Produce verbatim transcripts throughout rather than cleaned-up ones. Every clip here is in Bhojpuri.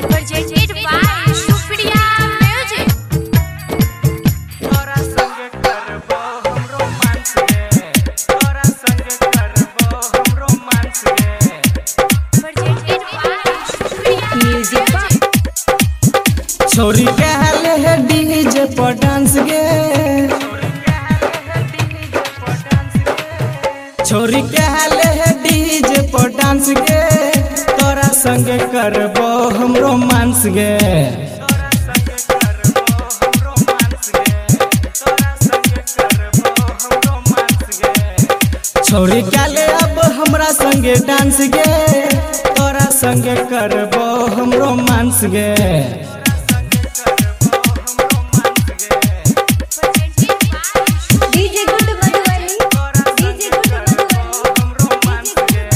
presented by Supriya Music. तोरा संग करबो हम रोमांस गे, तोरा संग करबो हम रोमांस गे। Presented by Supriya Music. छोरी कहले है डीजे पर डांस गे, छोरी कहले है डीजे पर डांस गे, तोरा संग करबो हम रोमांस गे। छोरी कहले अब हमरा संगे डांस गे, तोरा संग करबो हम रोमांस गे। D J Good Madhubani, D J Good Madhubani.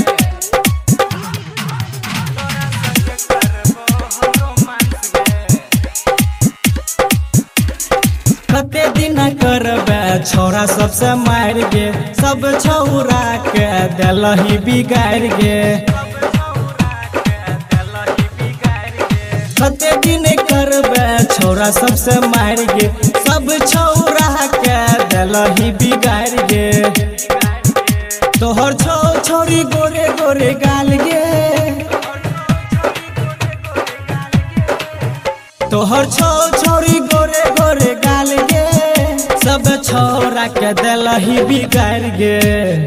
कते दिन करबे छोरा सबसे मार गे, सब छौरा के देलही बिगाड़ गे। कते दिन करबे छोरा सबसे मार गे, सब छौरा के देलही बिगाड़ गे। तोहर छौ छोरी गोरे गोरे गाल गे, तोहर छौ छोरी गोरे गोरे गाल गे, सब छौरा के देलही बिगाड़ गे।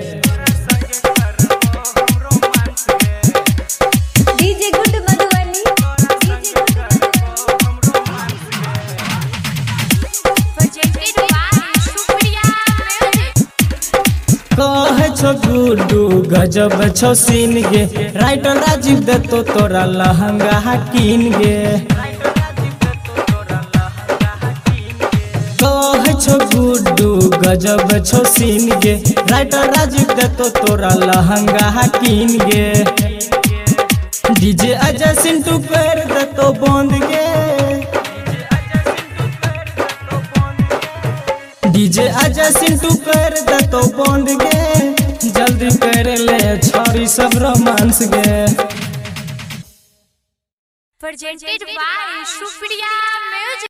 D J Good Madhubani, D J Good Madhubani. Presented by Supriya Music. कहे छो गुड्डू गजब छो सीन गे, राइटर राजीव देतो तोरा लहंगा कीन गे। कहे छो गुड्डू गजब छो सीन गे, राइटर राजीव देतो तोरा लहंगा कीन गे। डीजे अजय सिंटू कर देतो बंद गे, डीजे अजय सिंटू कर देतो बंद गे। जल्दी कर ले छोरी सब रोमांस गे। Presented by Supriya Music.